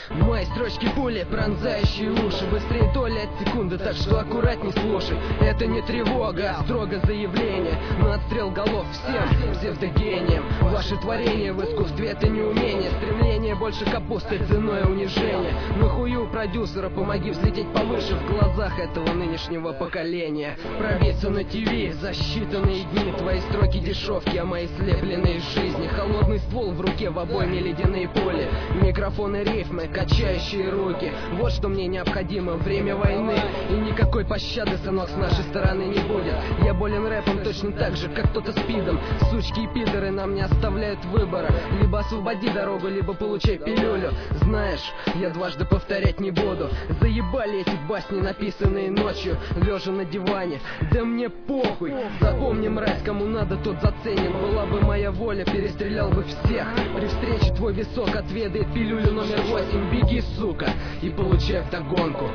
Мои строчки пули, пронзающие уши. Быстрее доли от секунды, так что аккуратней слушай. Это не тревога, а строго заявление на отстрел голов всем псевдогением. Ваше творение в искусстве — это не умение. Стремление больше капусты ценой унижения. Нахую продюсера, помоги взлететь повыше в глазах этого нынешнего поколения. Пробиться на ТВ за считанные дни. Твои строки дешевки, а мои слепленные из жизни. Холодный ствол в руке, в обойме ледяные поля. Микрофоны, рифмы, качающие руки. Вот что мне необходимо, время войны. И никакой пощады, сынок, с нашей стороны не будет. Я болен рэпом точно так же, как кто-то спидом. Сучки и пидоры нам не оставляют выбора. Либо освободи дорогу, либо получай пилюлю. Знаешь, я дважды повторять не буду. Заебали эти басни, написанные ночью, лежа на диване. Да мне похуй. Запомни, мразь, кому надо, тот заценен. Была бы моя воля, перестрелял бы всех. При встрече твой висок отведает пилюлю номер 8. Беги, сука, и получай вдогонку.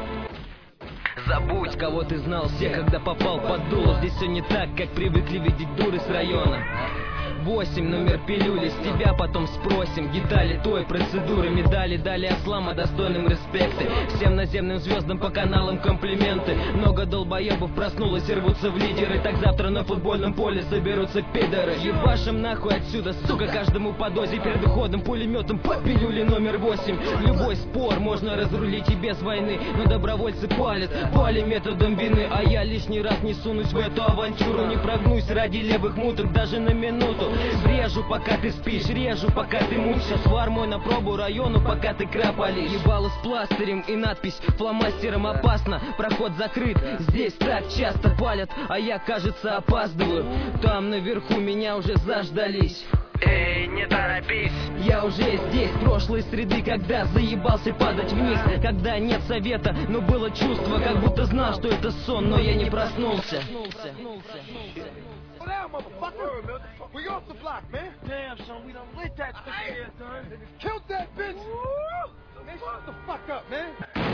Забудь, кого ты знал, все, когда попал под дуло. Здесь все не так, как привыкли видеть дуры с района. 8, номер пилюли, с тебя потом спросим детали той процедуры. Медали дали ослама достойным респекты. Всем наземным звездам по каналам комплименты. Много долбоебов проснулось и рвутся в лидеры. Так завтра на футбольном поле соберутся пидоры. Ебашим нахуй отсюда, сука, каждому по дозе. Перед уходом пулеметом по пилюле номер 8. Любой спор можно разрулить и без войны, но добровольцы палят, пали методом вины. А я лишний раз не сунусь в эту авантюру. Не прогнусь ради левых муток даже на минуту. Режу, пока ты спишь, режу, пока ты мучишь. Свар мой на пробу району, пока ты крапалишь. Ебало с пластырем и надпись фломастером опасно. Проход закрыт, здесь так часто палят, а я, кажется, опаздываю. Там наверху меня уже заждались. Эй, не торопись. Я уже здесь, прошлой среды, когда заебался падать вниз. Когда нет совета, но было чувство, как будто знал, что это сон, но я не проснулся. Motherfucker, we off the block, man. Damn, son, we done lit that bitch here, son. They just killed that bitch. Man, shut the fuck up, man.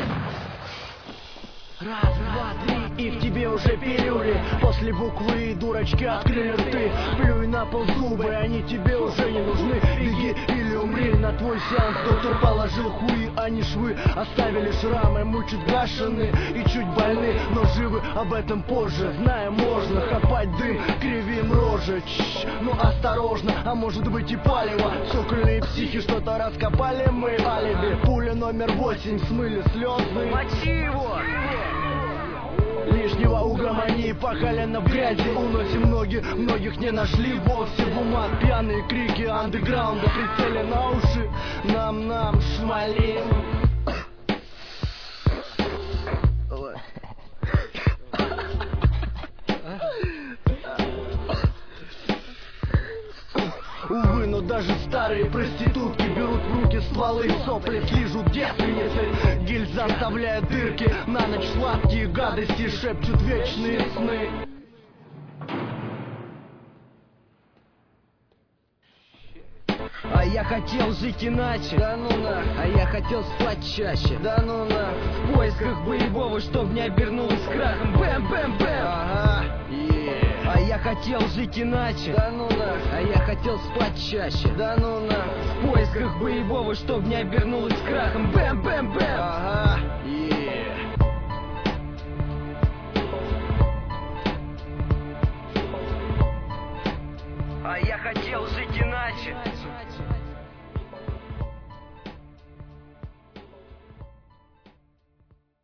Раз, два, три, и в тебе уже пилюли. После буквы дурачки открыли рты. Плюй на пол зубы, они тебе уже не нужны. Беги или умри, на твой сеанс доктор положил хуи, а не швы. Оставили шрамы, мучат гашены и чуть больны, но живы, об этом позже. Знаем, можно копать дым, кривим рожи. Ну осторожно, а может быть и палево. Сокольные психи что-то раскопали мы. Алиби, пуля номер 8, смыли слезы. Мочи его! Лишнего угомони, по колено в грязи уносим ноги, многих не нашли вовсе. В умах пьяные крики андеграунда, прицели на уши, нам шмалим. Увы, но даже старые проститутки берут в руки стволы, сопли слижут девственницы. Гильза оставляет дырки, на ночь сладкие гадости шепчут вечные сны. А я хотел жить иначе, да ну на. А я хотел спать чаще, да ну на. В поисках боевого, чтоб не обернулось крахом. Бэм-бэм-бэм. Ага, а я хотел жить иначе, да ну на. А я хотел спать чаще, да ну на. В поисках боевого, чтоб не обернулось крахом. Бэм-бэм-бэм. Ага, а я хотел жить иначе.